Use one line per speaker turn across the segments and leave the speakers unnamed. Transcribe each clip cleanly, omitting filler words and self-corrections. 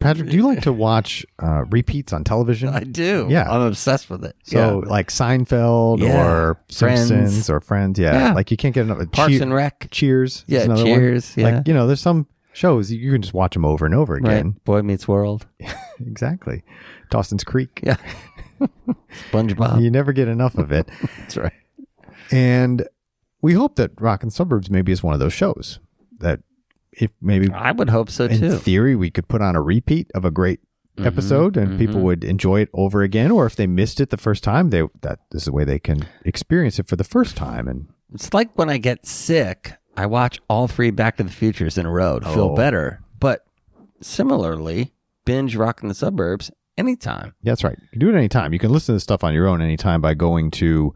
Patrick, do you like to watch repeats on television?
I do.
Yeah.
I'm obsessed with it.
So like Seinfeld or Simpsons or Friends. Yeah. Like you can't get enough.
Parks and Rec.
Cheers.
Yeah,
is another
Cheers.
one.
Yeah.
Like, there's some shows you can just watch them over and over again.
Right. Boy Meets World.
Exactly. Dawson's Creek.
Yeah. SpongeBob.
You never get enough of it.
That's right.
And we hope that Rockin' the Suburbs maybe is one of those shows that if maybe
I would hope so
in
too.
theory we could put on a repeat of a great episode and people would enjoy it over again, or if they missed it the first time, this is a way they can experience it for the first time. And
it's like when I get sick, I watch all 3 Back to the Futures in a row to feel better. But similarly, binge Rockin' the Suburbs anytime.
Yeah, that's right. You can do it anytime. You can listen to this stuff on your own anytime by going to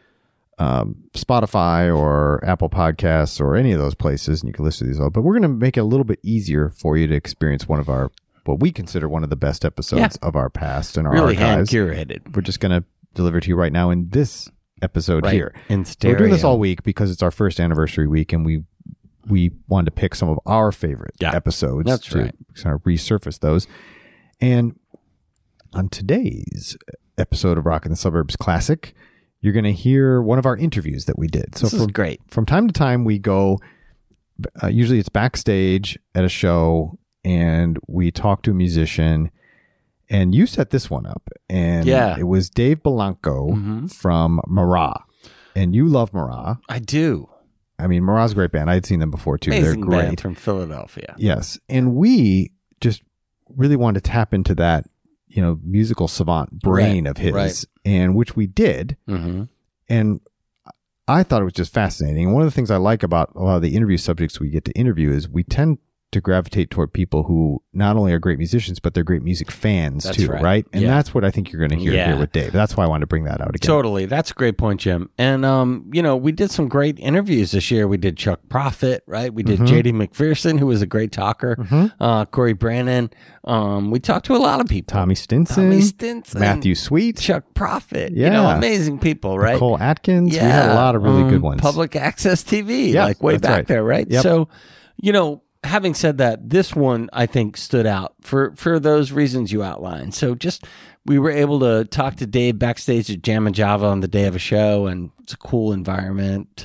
Spotify or Apple Podcasts or any of those places, and you can listen to these all. But we're going to make it a little bit easier for you to experience one of our, what we consider one of the best episodes of our past and our
really
archives.
hand curated.
We're just going to deliver to you right now in this episode here.
In
So
stereo.
we're doing this all week because it's our first anniversary week, and we wanted to pick some of our favorite episodes.
That's
to
right.
kind of resurface those. And on today's episode of Rockin' the Suburbs Classic, you're going to hear one of our interviews that we did. So
This is great.
From time to time, we go, usually it's backstage at a show, and we talk to a musician. And you set this one up. And it was Dave Belanco from Marat. And you love Marat.
I do.
I mean, Marat's a great band. I had seen them before, too.
Amazing
They're great.
band from Philadelphia.
Yes. And we just really wanted to tap into that, musical savant brain of his, and which we did.
Mm-hmm.
And I thought it was just fascinating. And one of the things I like about a lot of the interview subjects we get to interview is we tend to gravitate toward people who not only are great musicians, but they're great music fans too, right? And that's what I think you're going to hear here with Dave. That's why I wanted to bring that out again.
Totally. That's a great point, Jim. And, we did some great interviews this year. We did Chuck Prophet, right? We did J.D. McPherson, who was a great talker. Corey Brannon. We talked to a lot of people.
Tommy Stinson. Matthew Sweet.
Chuck Prophet. Amazing people, right?
Nicole Atkins. We had a lot of really good ones.
Public Access TV, like way back there, right?
Yep.
So, having said that, this one I think stood out for those reasons you outlined. So we were able to talk to Dave backstage at Jam and Java on the day of a show, and it's a cool environment,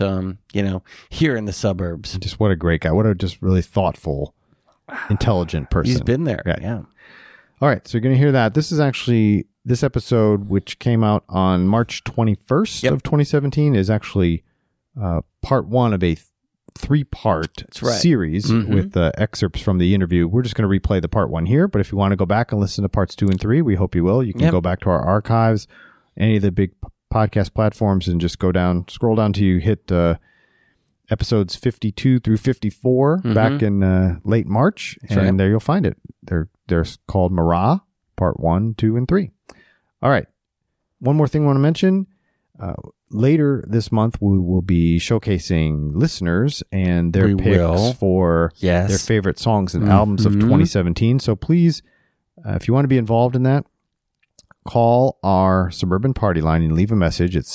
here in the suburbs.
Just what a great guy. What a just really thoughtful, intelligent person.
He's been there. Yeah.
All right. So you're going to hear that. This is actually, this episode, which came out on March 21st of 2017, is actually part 1 of a 3-part series with excerpts from the interview. We're just going to replay the part 1 here, but if you want to go back and listen to parts 2 and 3, we hope you will. You can go back to our archives, any of the big podcast platforms, and just scroll down till you hit episodes 52 through 54 back in late March, and there you'll find it. They're called Marat, part 1, 2, and 3. All right. One more thing I want to mention. Later this month, we will be showcasing listeners and their picks for their favorite songs and albums of 2017. So please, if you want to be involved in that, call our Suburban Party line and leave a message at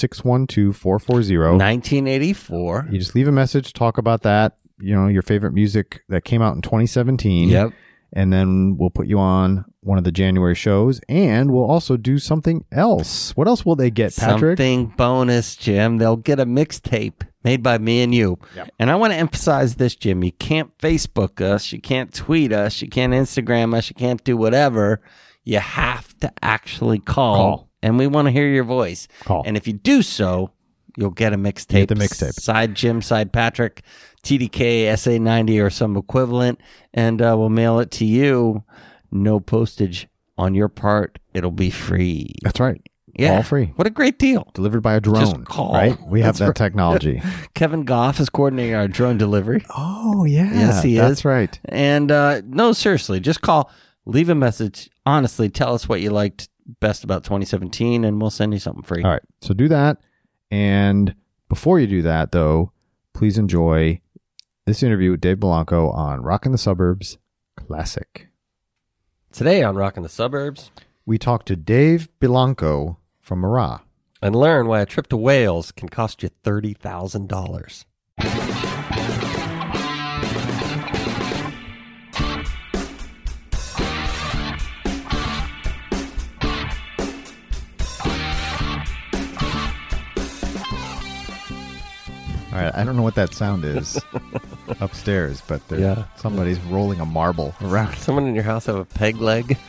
612-440-1984. You just leave a message, talk about that, your favorite music that came out in 2017.
Yep.
And then we'll put you on one of the January shows, and we'll also do something else. What else will they get, Patrick?
Something bonus, Jim. They'll get a mixtape made by me and you. Yep. And I want to emphasize this, Jim. You can't Facebook us. You can't tweet us. You can't Instagram us. You can't do whatever. You have to actually call. And we want to hear your voice.
Call.
And if you do so, you'll get a mixtape.
The mixtape.
Side Jim, side Patrick, TDK, SA90 or some equivalent, and we'll mail it to you. No postage on your part. It'll be free.
That's right.
Yeah.
All free.
What a great deal.
Delivered by a drone.
Just call.
Right? We have that technology.
Kevin Goff is coordinating our drone delivery.
Oh, yeah.
Yes, he is.
That's right.
And no, seriously, just call. Leave a message. Honestly, tell us what you liked best about 2017, and we'll send you something free.
All right. So do that. And before you do that, though, please enjoy this interview with Dave Belanco on Rockin' the Suburbs Classic.
Today on Rockin' the Suburbs,
we talk to Dave Belanco from Marat
and learn why a trip to Wales can cost you $30,000.
All right, I don't know what that sound is upstairs, but somebody's rolling a marble around.
Someone in your house have a peg leg?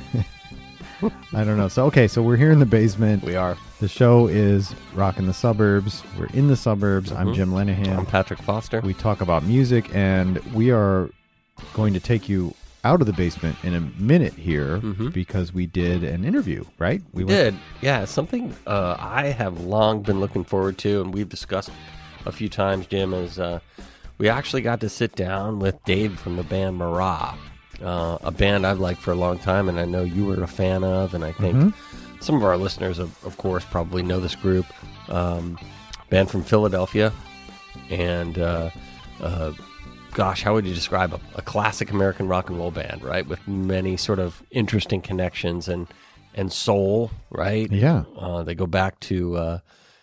I don't know. So we're here in the basement.
We are.
The show is Rockin' the Suburbs. We're in the suburbs. I'm Jim Lenahan.
I'm Patrick Foster.
We talk about music, and we are going to take you out of the basement in a minute here because we did an interview, right?
We did. Yeah, something I have long been looking forward to, and we've discussed a few times, Jim, is we actually got to sit down with Dave from the band Marah, a band I've liked for a long time, and I know you were a fan of, and I think some of our listeners, of course, probably know this group. Band from Philadelphia, and gosh, how would you describe a classic American rock and roll band, right? With many sort of interesting connections and soul, right?
Yeah.
They go back to,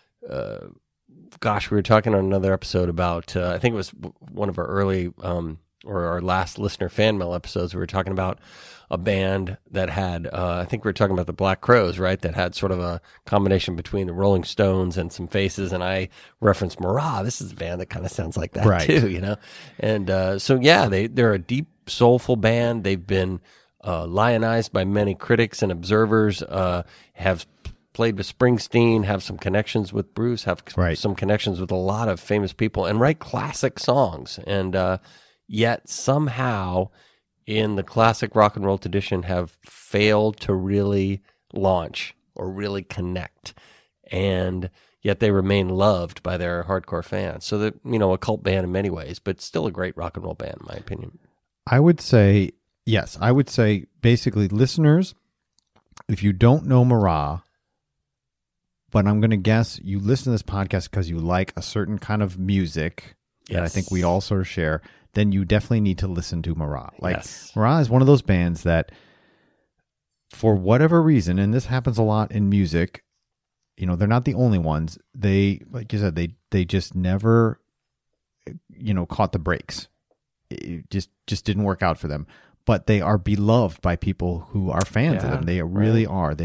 we were talking on another episode about, I think it was one of our early, or our last listener fan mail episodes, we were talking about a band that had, I think we were talking about the Black Crowes, right? That had sort of a combination between the Rolling Stones and some Faces, and I referenced Marah. This is a band that kind of sounds like that too, you know? And they're a deep, soulful band. They've been lionized by many critics and observers, have played with Springsteen, have some connections with Bruce, have some connections with a lot of famous people, and write classic songs. And yet somehow in the classic rock and roll tradition have failed to really launch or really connect. And yet they remain loved by their hardcore fans. So that, a cult band in many ways, but still a great rock and roll band, in my opinion.
I would say, yes, basically listeners, if you don't know Marah, but I'm going to guess you listen to this podcast because you like a certain kind of music that I think we all sort of share, then you definitely need to listen to Marah. Marah is one of those bands that, for whatever reason, and this happens a lot in music, they're not the only ones. They, like you said, they just never, caught the brakes. It just didn't work out for them. But they are beloved by people who are fans of them. They really are.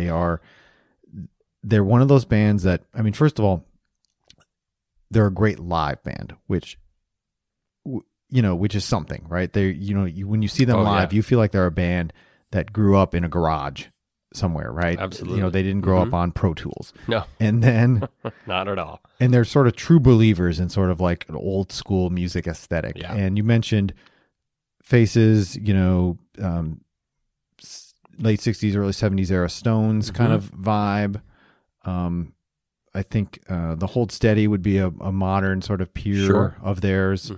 They're one of those bands that, first of all, they're a great live band, which is something, right? They, when you see them live, you feel like they're a band that grew up in a garage somewhere, right?
Absolutely.
They didn't grow up on Pro Tools.
No.
And then
not at all.
And they're sort of true believers in sort of like an old school music aesthetic. Yeah. And you mentioned Faces, late 60s, early 70s era Stones kind of vibe. I think the Hold Steady would be a modern sort of peer of theirs.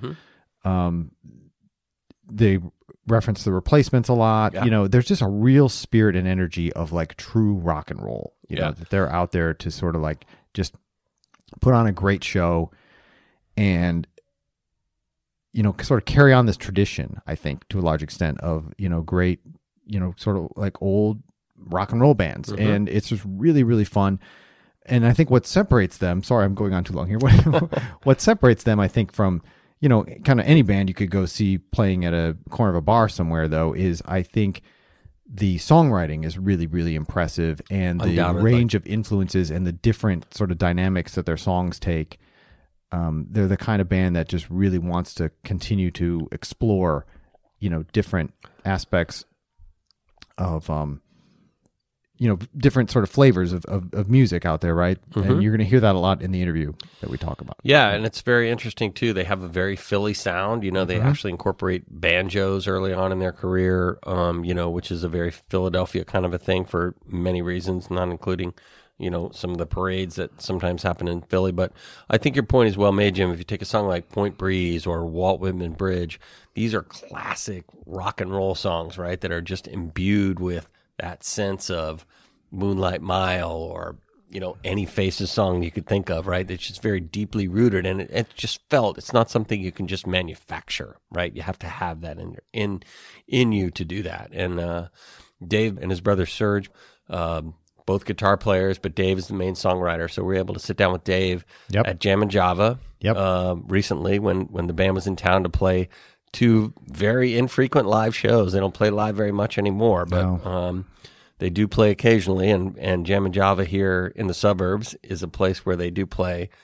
They reference the Replacements a lot. Yeah. There's just a real spirit and energy of like true rock and roll. That they're out there to sort of like just put on a great show and sort of carry on this tradition, I think, to a large extent of, great, sort of like old rock and roll bands. And it's just really, really fun. And I think what separates them, sorry, I'm going on too long here. What separates them, I think, from, kind of any band you could go see playing at a corner of a bar somewhere, though, is I think the songwriting is really, really impressive, and the range of influences and the different sort of dynamics that their songs take. They're the kind of band that just really wants to continue to explore, different aspects of, different sort of flavors of music out there, right? And you're going to hear that a lot in the interview that we talk about.
Yeah, and it's very interesting, too. They have a very Philly sound. They actually incorporate banjos early on in their career, which is a very Philadelphia kind of a thing for many reasons, not including, some of the parades that sometimes happen in Philly. But I think your point is well made, Jim. If you take a song like Point Breeze or Walt Whitman Bridge, these are classic rock and roll songs, right, that are just imbued with that sense of Moonlight Mile or, any Faces song you could think of, right? It's just very deeply rooted, and it's just felt. It's not something you can just manufacture, right? You have to have that in you to do that. And Dave and his brother Serge, both guitar players, but Dave is the main songwriter. So we were able to sit down with Dave at Jam and Java recently when the band was in town to play two very infrequent live shows. They don't play live very much anymore, but they do play occasionally. And Jam and Java here in the suburbs is a place where they do play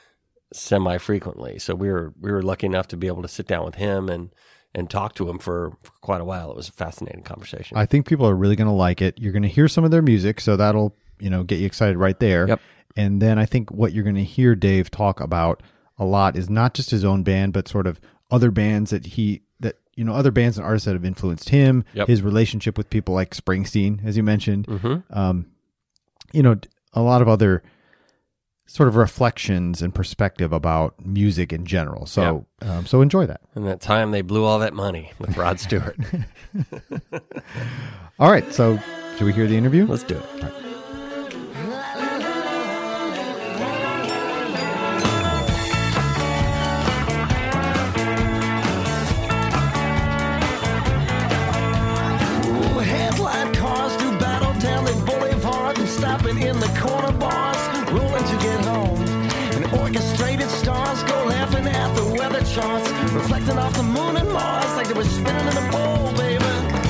semi-frequently. So we were lucky enough to be able to sit down with him and talk to him for quite a while. It was a fascinating conversation.
I think people are really going to like it. You're going to hear some of their music, so that'll, get you excited right there.
Yep.
And then I think what you're going to hear Dave talk about a lot is not just his own band, but sort of other bands that other bands and artists that have influenced him, his relationship with people like Springsteen, as you mentioned, a lot of other sort of reflections and perspective about music in general. So, so enjoy that.
And that time they blew all that money with Rod Stewart.
All right. So should we hear the interview?
Let's do it. All right.
In the corner bars, rolling to get home. And orchestrated stars go laughing at the weather charts, reflecting off the moon and Mars like they were spinning in a bowl, baby.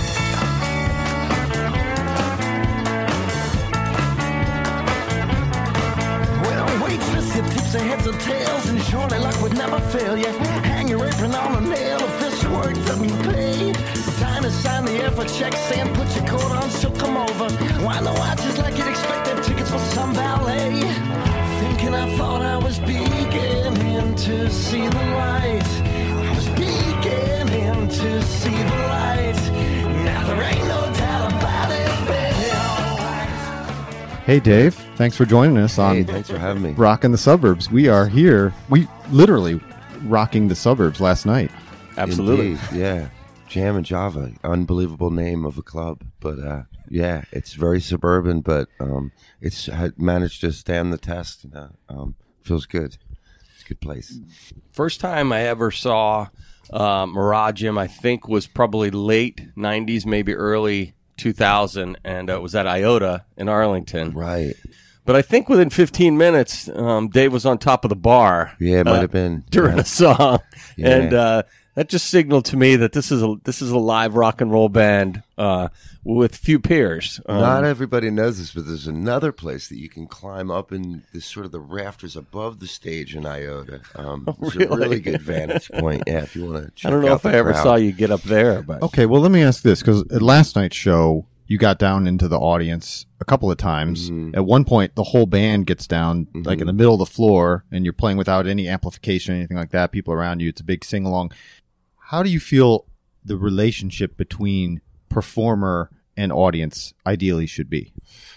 Well, waitress, it tips her heads or tails, and surely luck would never fail you. Hang your apron on a nail if this work doesn't pay. Time to sign the air for checks, saying put your coat on, she'll come over. Why the watches like you'd expect them tickets for some ballet? Thinking I thought I was beginning to see the light. I was beginning to see the light. Now there ain't no doubt about it, baby. Alright.
Hey, Dave. Thanks for joining us on
thanks for having me.
Rockin' the Suburbs. We are here. We literally rocking the suburbs last night.
Absolutely.
Indeed, yeah. Jam and Java, unbelievable name of a club, but it's very suburban, but it's managed to stand the test. Feels good. It's a good place.
First time I ever saw Mirage Jim, I think, was probably late 90s, maybe early 2000, and it was at Iota in Arlington.
Right.
But I think within 15 minutes, Dave was on top of the bar.
Yeah, it might have been
during a song,
yeah.
And that just signaled to me that this is a live rock and roll band with few peers.
Not everybody knows this, but there's another place that you can climb up in this sort of the rafters above the stage in Iota. It's a really good vantage point. Yeah, if you want to check out.
I don't know if I ever saw you get up there, but
okay. Well, let me ask this, because at last night's show, you got down into the audience a couple of times. Mm-hmm. At one point, the whole band gets down like in the middle of the floor, and you're playing without any amplification or anything like that. People around you, it's a big sing along. How do you feel the relationship between performer and audience ideally should be?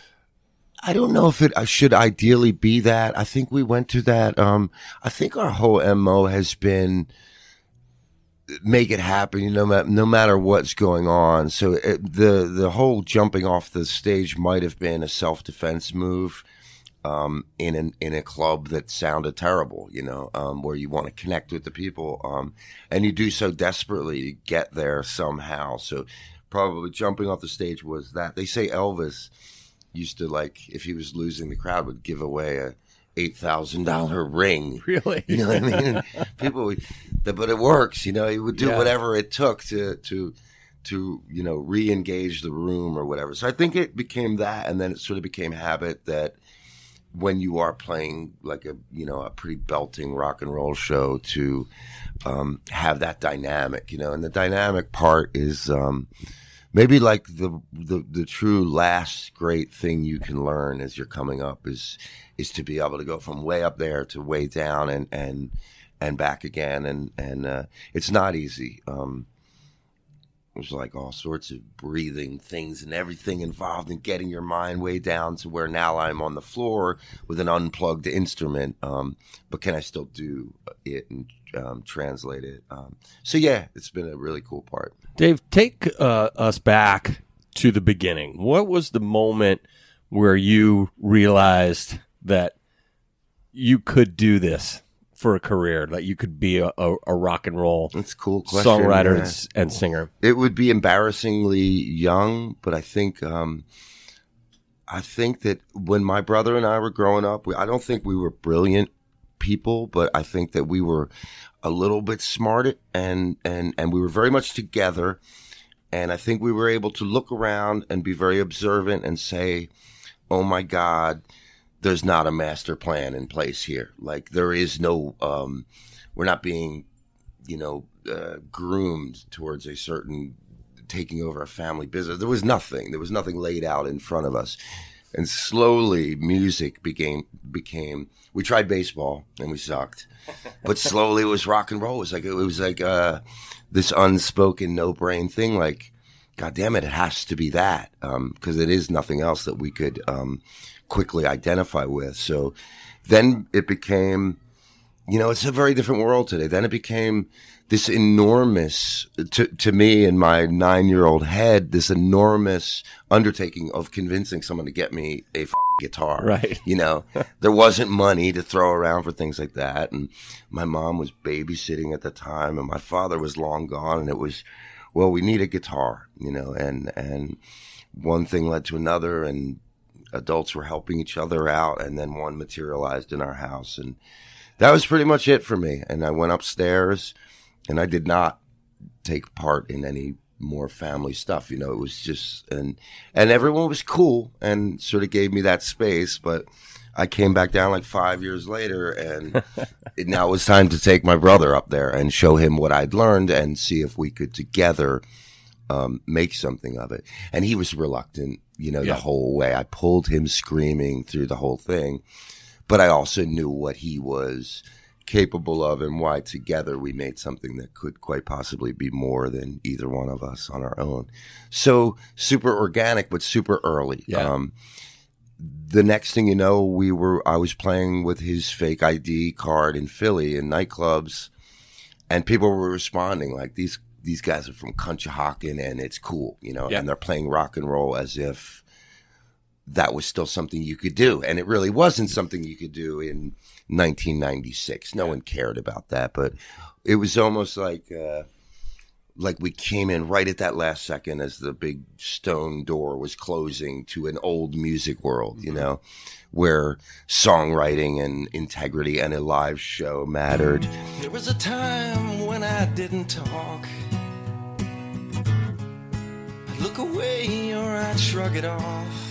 I don't know if it should ideally be that. I think we went to that. I think our whole MO has been make it happen, no matter what's going on. So the whole jumping off the stage might have been a self-defense move. In a club that sounded terrible, where you want to connect with the people, and you do so desperately to get there somehow. So probably jumping off the stage was that. They say Elvis used to, like, if he was losing, the crowd would give away a $8,000 ring.
Really?
You know what I mean? People, but it works. He would do whatever it took to re-engage the room or whatever. So I think it became that, and then it sort of became habit that when you are playing like a pretty belting rock and roll show to have that dynamic, and the dynamic part is maybe like the true last great thing you can learn as you're coming up is to be able to go from way up there to way down and back again, and it's not easy. There's like all sorts of breathing things and everything involved in getting your mind way down to where now I'm on the floor with an unplugged instrument, but can I still do it and translate it? So yeah, it's been a really cool part.
Dave, take us back to the beginning. What was the moment where you realized that you could do this for a career, that you could be a rock and roll
That's a cool question,
songwriter and singer?
It would be embarrassingly young, but I think that when my brother and I were growing up, I don't think we were brilliant people, but I think that we were a little bit smart and we were very much together. And I think we were able to look around and be very observant and say, oh my God, there's not a master plan in place here. Like there is no, we're not being, groomed towards a certain taking over a family business. There was nothing laid out in front of us. And slowly music became, we tried baseball and we sucked, but slowly it was rock and roll. It was like this unspoken no-brain thing. Like, God damn it, it has to be that. 'Cause it is nothing else that we could, quickly identify with. So then it became, it's a very different world today. Then it became this enormous, to me in my 9-year-old head, this enormous undertaking of convincing someone to get me a guitar.
Right.
There wasn't money to throw around for things like that. And my mom was babysitting at the time and my father was long gone. And it was, well, we need a guitar, and one thing led to another and adults were helping each other out. And then one materialized in our house. And that was pretty much it for me. And I went upstairs. And I did not take part in any more family stuff. It was just, and everyone was cool and sort of gave me that space. But I came back down like 5 years later and now it was time to take my brother up there and show him what I'd learned and see if we could together make something of it. And he was reluctant, the whole way. I pulled him screaming through the whole thing. But I also knew what he was capable of and why together we made something that could quite possibly be more than either one of us on our own. So super organic, but super early.
Yeah.
The next thing you know, I was playing with his fake ID card in Philly in nightclubs and people were responding like these guys are from Conshohocken and it's cool, and they're playing rock and roll as if that was still something you could do. And it really wasn't something you could do in 1996. No one cared about that, but it was almost like we came in right at that last second as the big stone door was closing to an old music world, where songwriting and integrity and a live show mattered.
There was a time when I didn't talk. I'd look away or I'd shrug it off.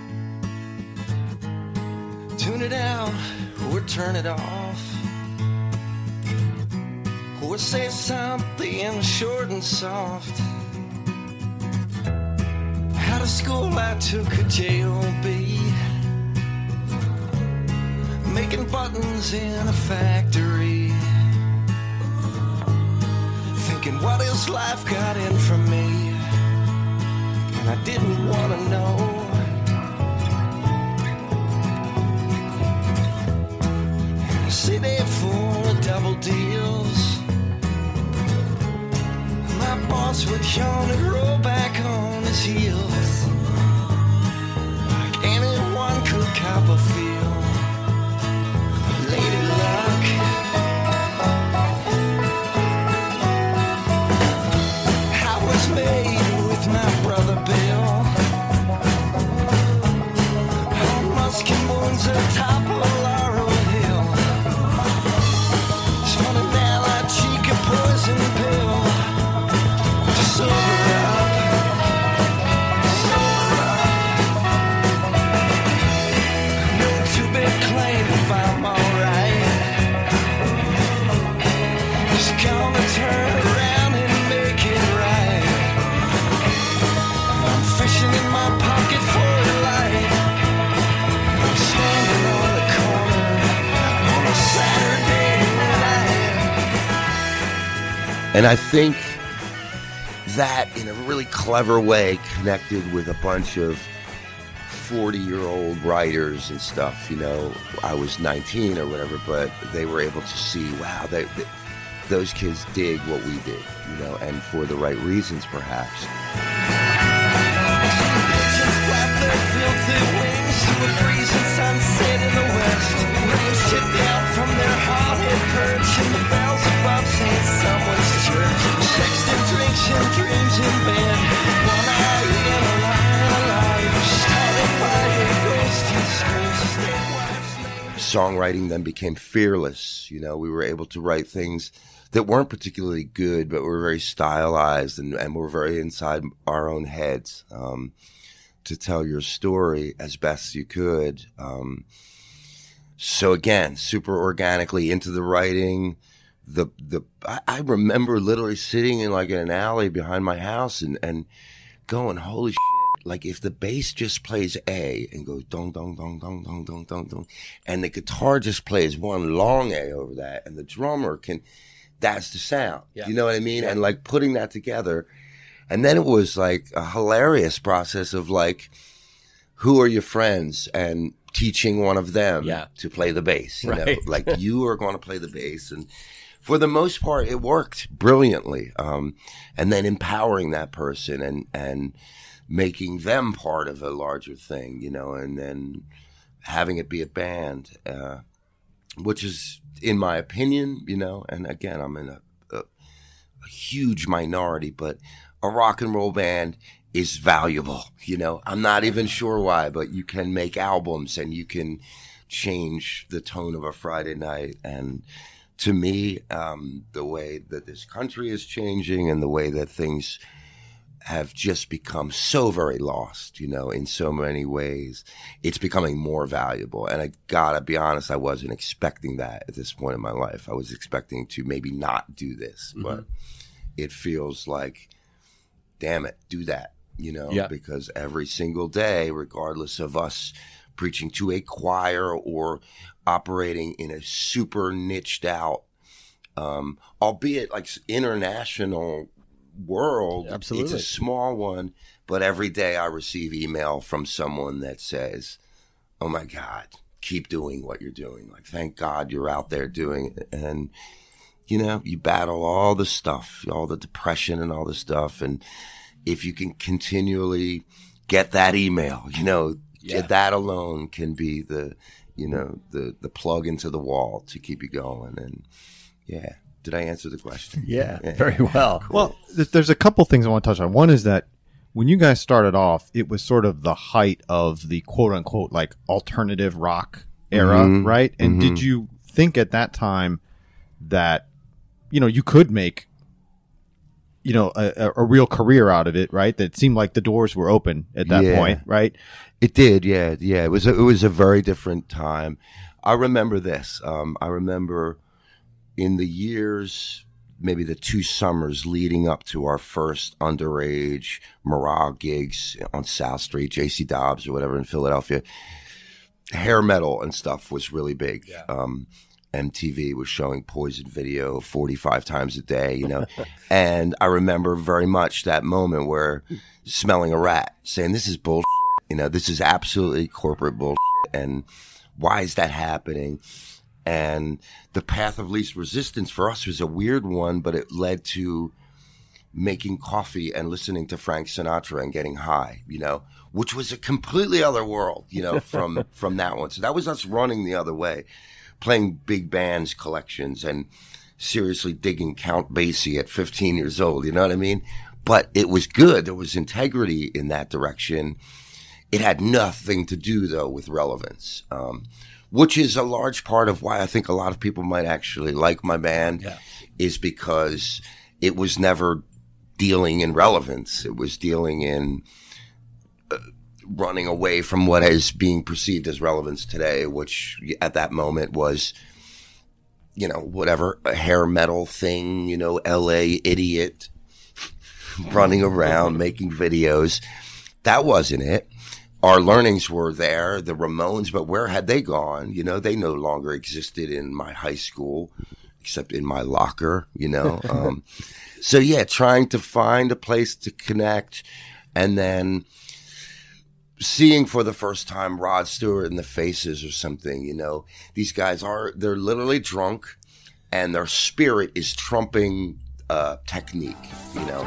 Tune it out or turn it off, or say something short and soft. Out of school I took a J.O.B., making buttons in a factory, thinking what has life got in from me, and I didn't want to know. City full of double deals. My boss would yawn and roll back on his heels, like anyone could cop a feel. Lady luck. I was made with my brother Bill on musket moons atop of Laurel Hill. Poison pill to sober up. No too-big claim if I'm alright. Just gonna turn around and make it right. I'm fishing in my pocket for a light. I'm standing on the corner on a Saturday night.
And I think that in a really clever way connected with a bunch of 40-year-old writers and stuff. I was 19 or whatever, but they were able to see, wow, those kids dig what we did, and for the right reasons perhaps.
Pigeons flap their filthy wings to a freezing sunset in the west. Rain sit down from their haunted perch, and the bells above saying someone's church. Sexton drinks and dreams in bed, one eye in a line alive, started by a ghost and screams state wife's name.
Songwriting then became fearless. We were able to write things that weren't particularly good, but were very stylized and were very inside our own heads, to tell your story as best you could. So again, super organically into the writing. I remember literally sitting in like an alley behind my house and going, holy shit. Like if the bass just plays A and goes dong, dong, dong, dong, dong, dong, dong, dong, and the guitar just plays one long A over that, and the drummer that's the sound. Yeah. You know what I mean? Yeah. And like putting that together. And then it was like a hilarious process of like, who are your friends? And teaching one of them to play the bass. You know, like you are going to play the bass. And for the most part, it worked brilliantly. And then empowering that person and making them part of a larger thing, you know, and then having it be a band, which is, in my opinion, you know, and again, I'm in a huge minority, but a rock and roll band is valuable, you know. I'm not even sure why, but you can make albums and you can change the tone of a Friday night. And to me, the way that this country is changing and the way that things have just become so very lost, you know, in so many ways, it's becoming more valuable. And I gotta be honest, I wasn't expecting that at this point in my life. I was expecting to maybe not do this, but it feels like, damn it, do that, you know, because every single day, regardless of us preaching to a choir or operating in a super niched out, albeit like international world,
absolutely,
it's a small one, but every day I receive email from someone that says, oh my God, keep doing what you're doing. Like, thank God you're out there doing it. And, you know, you battle all the stuff, all the depression and all the stuff. And if you can continually get that email, you know, that alone can be the, you know, the plug into the wall to keep you going. And did I answer the question?
Yeah, very well.
Cool. Well, there's a couple things I want to touch on. One is that when you guys started off, it was sort of the height of the quote unquote like alternative rock era, right? And did you think at that time that, you know, you could make, you know, a real career out of it, right? That seemed like the doors were open at that point, right?
It did, yeah. It was a very different time. I remember this. I remember in the years, maybe the 2 summers leading up to our first underage Morale gigs on South Street, JC Dobbs or whatever in Philadelphia, hair metal and stuff was really big. Yeah. MTV was showing Poison video 45 times a day, you know. And I remember very much that moment where smelling a rat, saying, this is bullshit, you know, this is absolutely corporate bullshit. And why is that happening? And the path of least resistance for us was a weird one, but it led to making coffee and listening to Frank Sinatra and getting high, you know, which was a completely other world, you know, from that one. So that was us running the other way, playing big bands collections and seriously digging Count Basie at 15 years old, you know what I mean? But it was good. There was integrity in that direction. It had nothing to do, though, with relevance. Which is a large part of why I think a lot of people might actually like my band, is because it was never dealing in relevance. It was dealing in running away from what is being perceived as relevance today, which at that moment was, you know, whatever, a hair metal thing, you know, LA idiot running around making videos. That wasn't it. Our learnings were there, the Ramones, but where had they gone? You know, they no longer existed in my high school, except in my locker, you know. So, yeah, trying to find a place to connect, and then seeing for the first time Rod Stewart and the Faces or something, you know. These guys they're literally drunk, and their spirit is trumping technique, you know.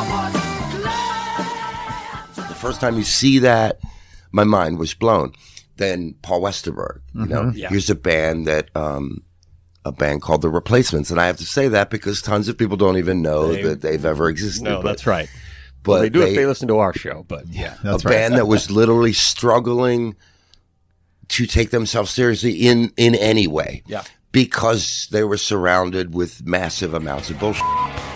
First time you see that, my mind was blown. than Paul Westerberg. You know,
Mm-hmm.
Yeah.
here's a band that, a band called The Replacements. And I have to say that because tons of people don't even know that they've ever existed.
No,
But-
that's right.
But
Well, they do if they listen to our show, but yeah.
That's
a band that was literally struggling to take themselves seriously in any way.
Yeah.
Because they were surrounded with massive amounts of bullshit.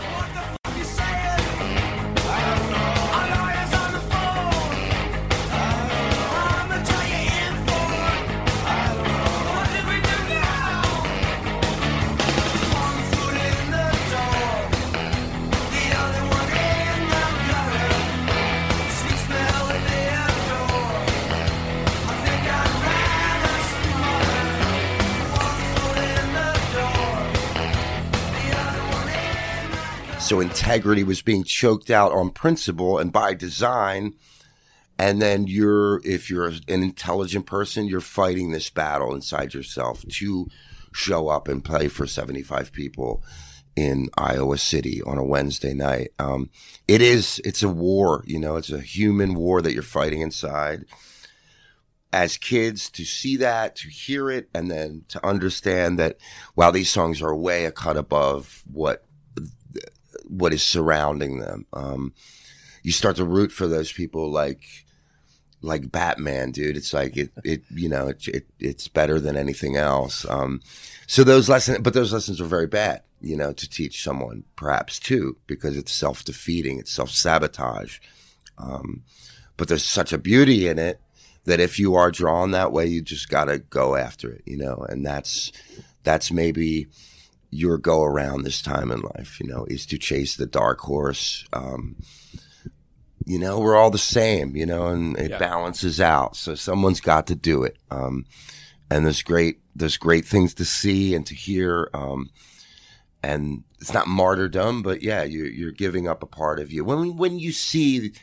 So integrity was being choked out on principle and by design. And then if you're an intelligent person, you're fighting this battle inside yourself to show up and play for 75 people in Iowa City on a Wednesday night. It's a war, you know, it's a human war that you're fighting inside. As kids, to see that, to hear it, and then to understand that, wow, these songs are way a cut above what is surrounding them. You start to root for those people like Batman, dude. It's like it's better than anything else. So those lessons are very bad, you know, to teach someone perhaps too, because it's self-defeating, it's self-sabotage. But there's such a beauty in it that if you are drawn that way, you just got to go after it, you know, and that's maybe your go around this time in life, you know, is to chase the dark horse. You know, we're all the same, you know, and it balances out. So someone's got to do it. And there's great things to see and to hear. And it's not martyrdom, but yeah, you're giving up a part of you. When you see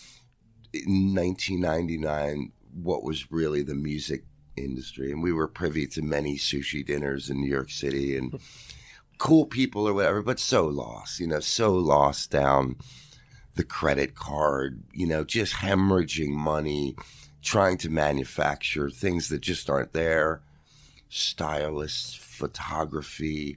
in 1999 what was really the music industry, and we were privy to many sushi dinners in New York City and cool people or whatever, but so lost down the credit card, you know, just hemorrhaging money, trying to manufacture things that just aren't there. Stylists, photography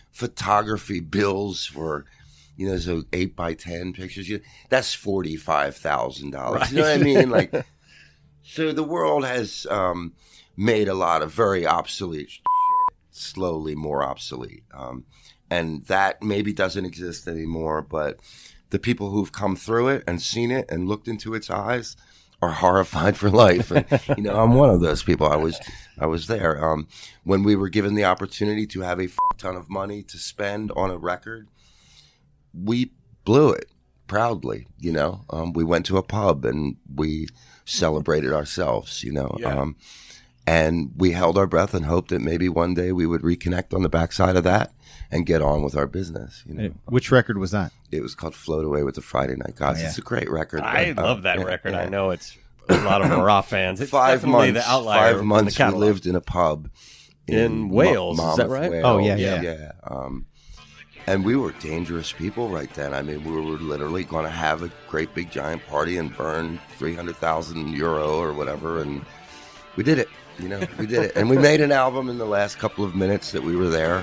bills for, you know, so 8x10 pictures, that's $45,000. Right. You know what I mean? Like, so the world has made a lot of very obsolete shit slowly more obsolete. And that maybe doesn't exist anymore, but the people who've come through it and seen it and looked into its eyes are horrified for life. And, you know, I'm one of those people. I was there. When we were given the opportunity to have a ton of money to spend on a record, we blew it proudly, you know. We went to a pub and we celebrated ourselves, you know.
Yeah.
And we held our breath and hoped that maybe one day we would reconnect on the backside of that and get on with our business. You know?
Which record was that?
It was called Float Away with the Friday Night Gods. It's a great record.
I love that
yeah,
record.
yeah.
I know it's a lot of Hurrah fans. It's
5
definitely
months,
the outlier
5 months
in the
we
catalog.
lived in a pub
In Wales, is that
Monmouth,
right?
Wales.
Oh, yeah.
And we were dangerous people right then. I mean, we were literally going to have a great big giant party and burn 300,000 euro or whatever. And we did it. You know, we did it. And we made an album in the last couple of minutes that we were there.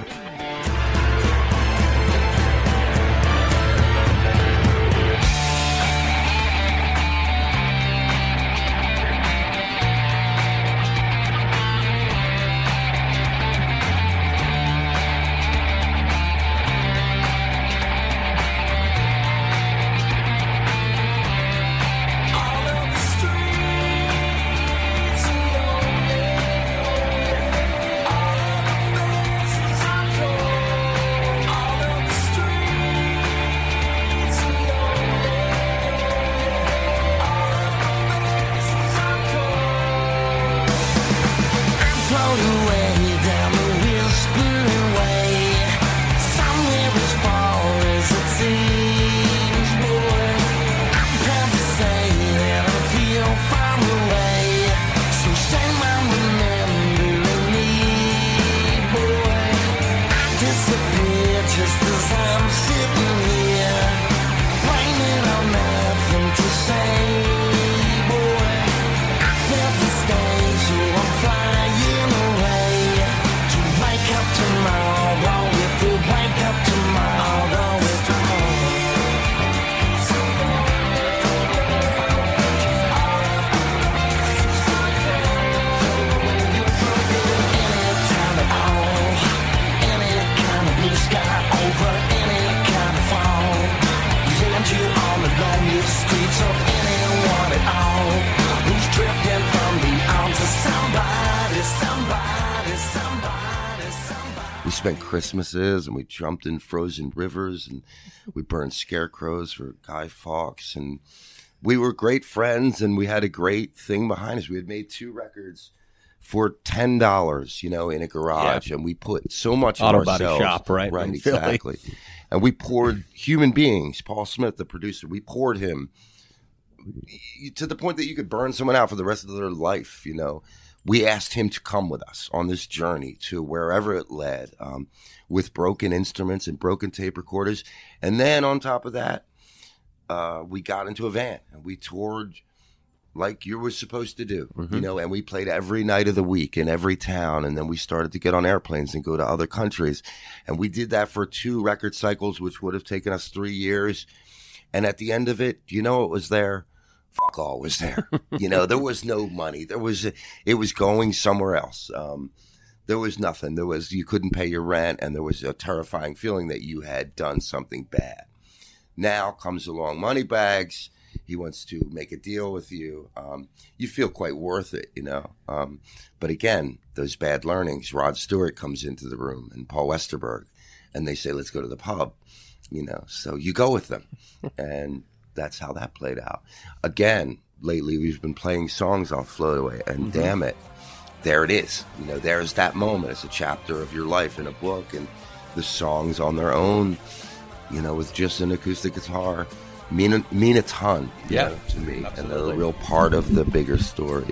spent Christmases, and we jumped in frozen rivers, and we burned scarecrows for Guy Fawkes, and we were great friends, and we had a great thing behind us. We had made 2 records for $10, in a garage, and we put so much of
Auto
ourselves.
body shop, right?
Right,
in Philly.
exactly. And we poured human beings. Paul Smith, the producer, we poured him to the point that you could burn someone out for the rest of their life. We asked him to come with us on this journey to wherever it led, with broken instruments and broken tape recorders. And then on top of that, we got into a van and we toured like you were supposed to do, and we played every night of the week in every town. And then we started to get on airplanes and go to other countries. And we did that for 2 record cycles, which would have taken us 3 years. And at the end of it, what was there? Fuck all was there. There was no money. It was going somewhere else. There was nothing. You couldn't pay your rent, and there was a terrifying feeling that you had done something bad. Now comes along Moneybags. He wants to make a deal with you. You feel quite worth it, But again, those bad learnings. Rod Stewart comes into the room and Paul Westerberg, and they say, let's go to the pub, So you go with them. And that's how that played out. Again, lately we've been playing songs off Float Away, and damn it, there it is. There's that moment. It's a chapter of your life in a book, and the songs on their own, with just an acoustic guitar, mean a ton to me. Absolutely. And they're a real part of the bigger story.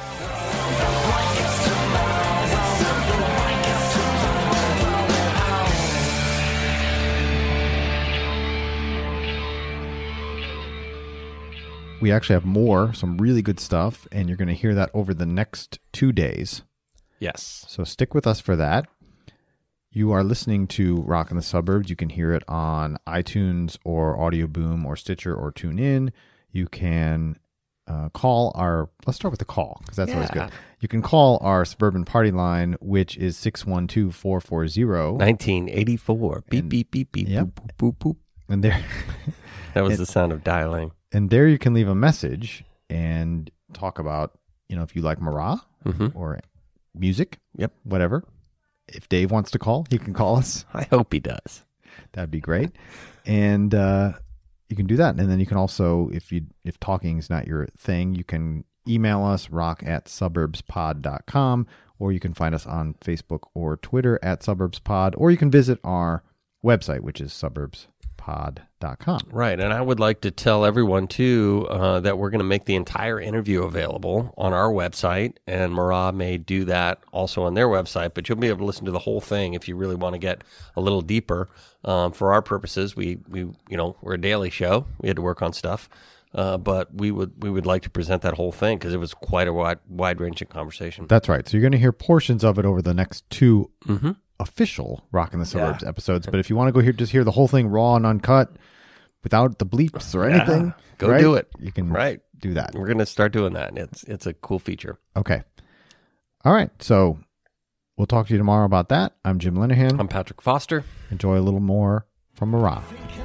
We actually have some really good stuff, and you're going to hear that over the next 2 days.
Yes.
So stick with us for that. You are listening to Rock in the Suburbs. You can hear it on iTunes or Audio Boom or Stitcher or TuneIn. You can let's start with the call, because that's always good. You can call our Suburban Party line, which is 612-440.
1984. Beep, beep, beep, beep,
Yep.
boop, boop, boop.
And there...
That was the sound of dialing.
And there you can leave a message and talk about, if you like Marah or music, whatever. If Dave wants to call, he can call us.
I hope he does.
That'd be great. And you can do that. And then you can also, if talking is not your thing, you can email us, rock@suburbspod.com, or you can find us on Facebook or Twitter @suburbspod, or you can visit our website, which is suburbspod.com.
Right. And I would like to tell everyone, too, that we're going to make the entire interview available on our website, and Marah may do that also on their website, but you'll be able to listen to the whole thing if you really want to get a little deeper. For our purposes, we're a daily show. We had to work on stuff, but we would like to present that whole thing because it was quite a wide-ranging conversation.
That's right. So you're going to hear portions of it over the next 2 official Rock in the Suburbs episodes, but if you want to go just hear the whole thing raw and uncut without the bleeps or anything,
go do it.
You can do that.
We're going to start doing that, and it's a cool feature.
Okay. All right. So we'll talk to you tomorrow about that. I'm Jim Linehan.
I'm Patrick Foster.
Enjoy a little more from Marah.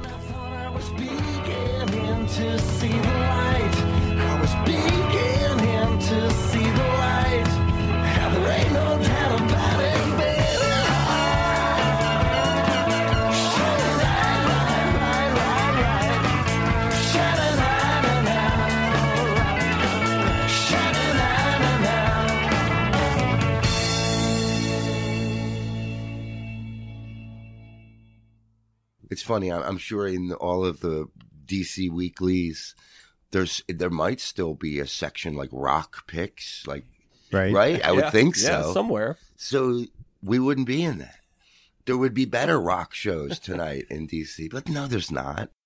It's funny. I'm sure in all of the DC weeklies, there might still be a section like rock picks, right? I would think so.
Yeah, somewhere.
So we wouldn't be in that. There would be better rock shows tonight in DC, but no, there's not.